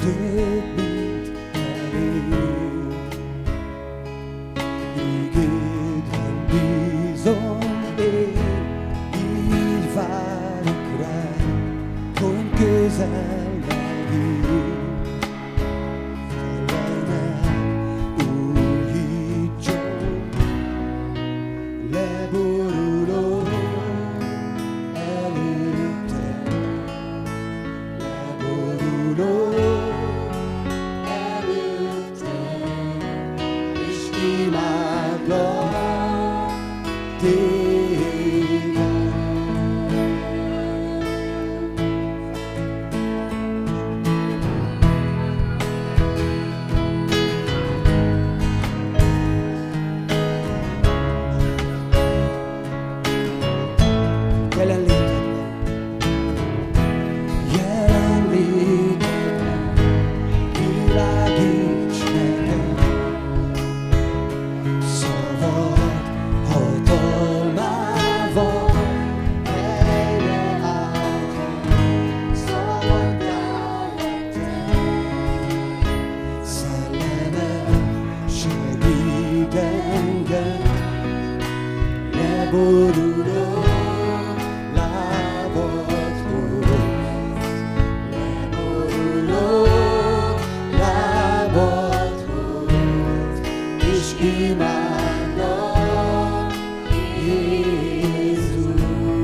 több, mint elég. Ígédben bízom én, így várok rá, hogy közel legyél. Felelem, újítson, leborulok előtted, leborulok előtted, és imádlak téged. Jelenlétedben világíts nekem, szavad hatalmával helyreálltam, szabaddá lettem. Szellemem segít engem, leborulok imádlak, Jézus.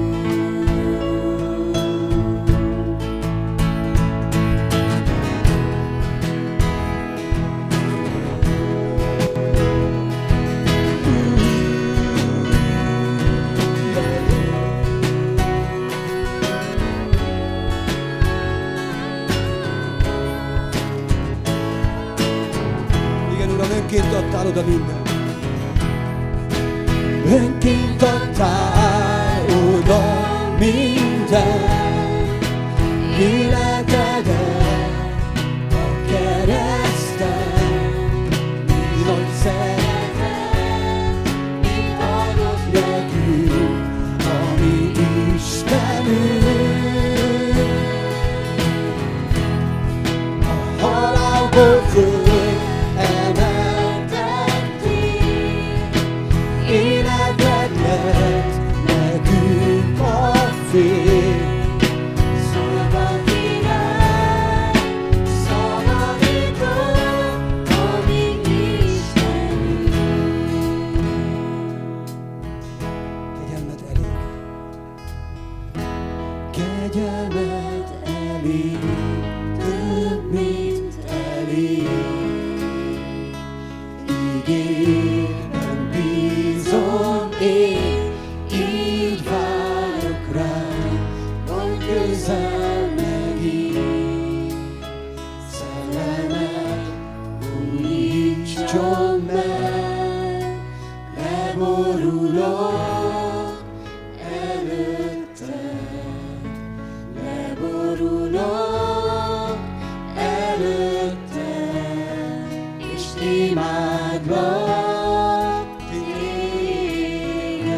Igen, Uram, önként adtál oda mindent. Önként adtál oda minden életedet a kereszten. Nagy szeretet, mit adott nekünk a mi Istenünk. A halálból életed lett nekünk a fény. Szabad király, szabadító, a mi Istenünk. Kegyelmed elég, kegyelmed elég, több, mint elég. Ígérben bízom én, így várok rá, hogy közel megint. Szellemet újítson meg, leborulok előtted, leborulok előtted, és imádlak téged.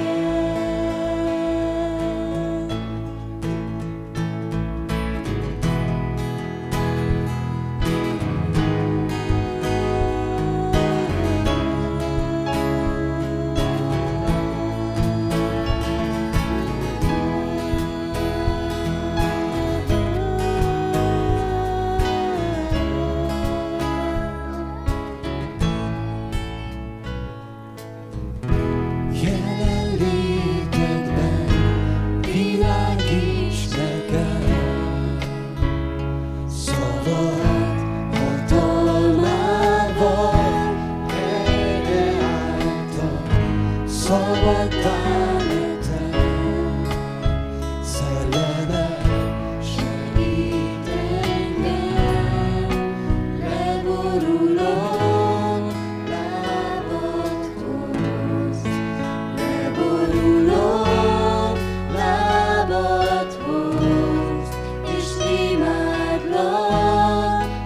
Lábat hoz, és imádlak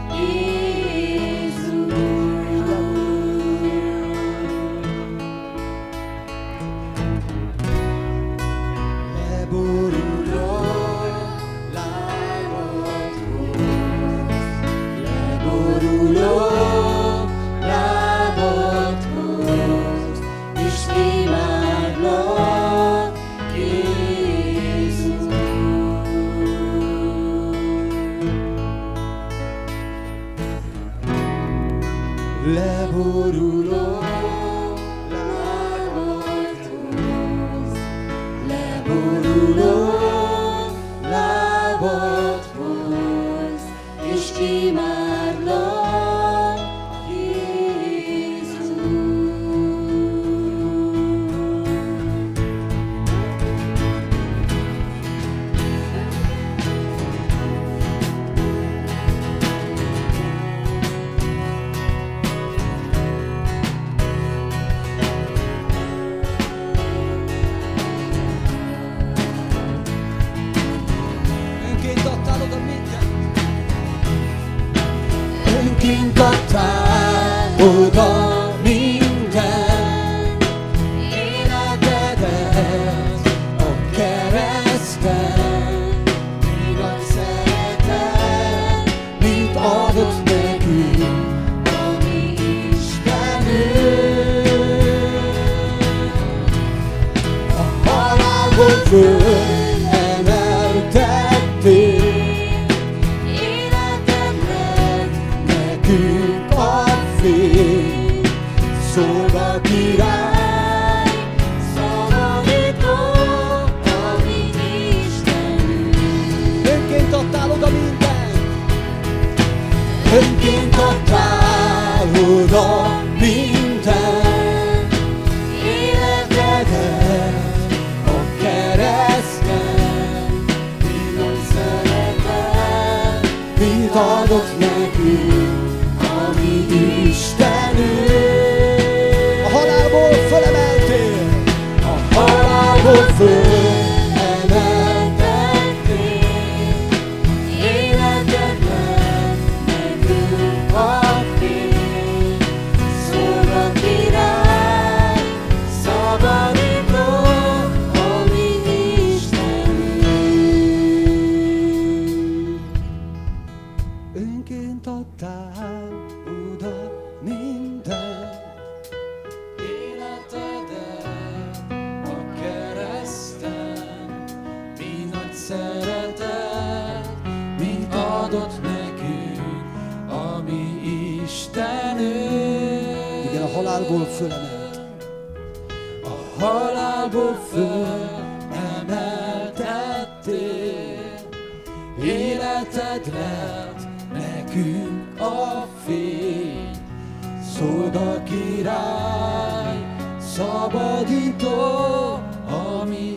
leboruló, leboruló lábadhoz, és imádlak, Jézus. Önként adtál oda mindent. Önként adtál oda mindent, életedet a kereszten. Mi nagy szeretet, mit adott nekünk a mi Istenünk. A halálból fölemeltettél, nekünk a fény, szolga király, szabadító, a mi Istenünk. Önként adtál oda mindent, önként adtál oda mindent, életedet a kereszten. Mi nagy szeretet, mit adott nekünk a mi Istenünk. A halálból fölemeltél, a halálból fölemeltettél, életed lett nekünk a fény, szolga király, szabadító, a mi Istenünk. Önként adtál oda mindent, életedet a kereszten. Mi nagy szeretet, mit adott nekünk a mi Istenünk. Igen, a halálból fölemelt. A halálból fölemeltettél, életed lett nekünk a fény, szolga király, szabadító, a mi